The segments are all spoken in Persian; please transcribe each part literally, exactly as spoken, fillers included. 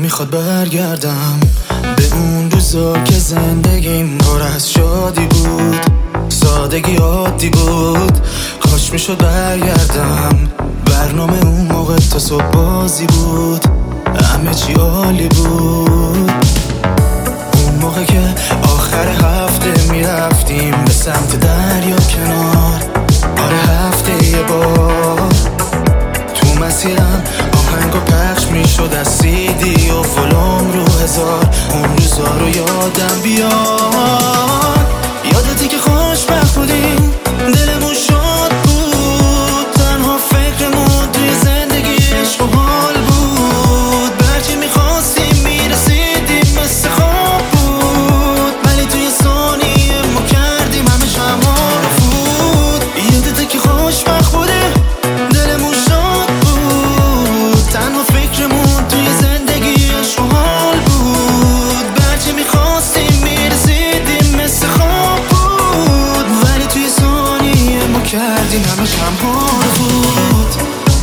نمیخواد برگردم به اون روزا که زندگیم پر از شادی بود، سادگی عادی بود. کاش میشد برگردم، برنامه اون موقع تا صبح بازی بود، همه چی عالی بود. اون موقع که آخر هفته میرفتیم به سمت دریا کنار، آره هفته یه بار. تو مسیرم آهنگا پخش میشد از سیدی و ولوم رو هزار. اون روزا رو یادم بیاد، یادتی که خوشبخت بودیم، دلمون شاد بود، تنها فکرمون توی زندگی عشق و حال بود. برچی میخواستیم میرسیدیم مثل خواب بود، ولی توی ثانیه ما کردیم همه شما رو فوت. یادتی که خوشبخت بودیم، دلمون شاد بود، تنها فکرمون توی زندگی عشق و حال بود. برچی میخواستیم میرسیدیم مثل خواب بود، ولی توی ثانیه ما کردیم همه شما رو فوت.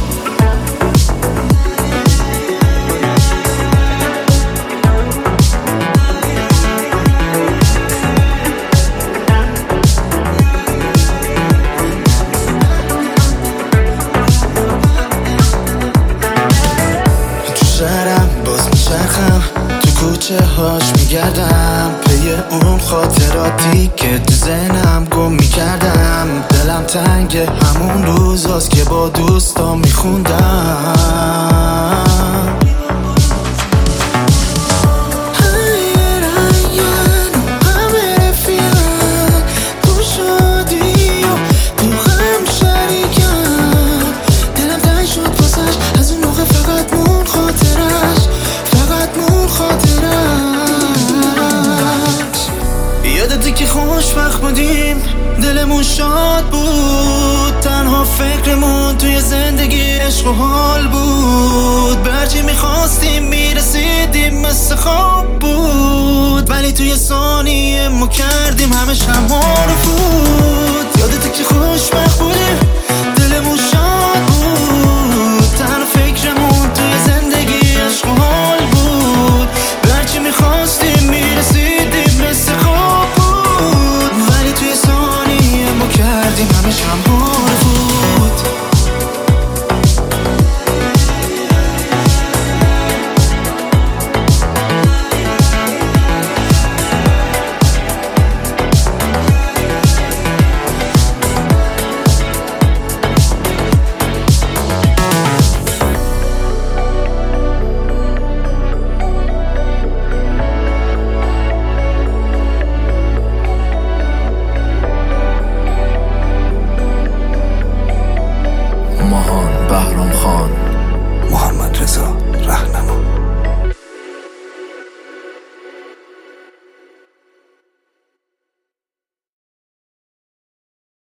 شهرم باز میچرخم، تو کوچه هاش میگردم، پی اون خاطراتی که تو ذهنم گم میکردم. دلم تنگ همون روزاست که با دوستا میخوندم. یادتی که خوشبخت بودیم، دلمون شاد بود، تنها فکرمون توی زندگی عشق و حال بود. برچی میخواستیم میرسیدیم مثل خواب بود، ولی توی ثانیه ما کردیم همه شما رو فوت.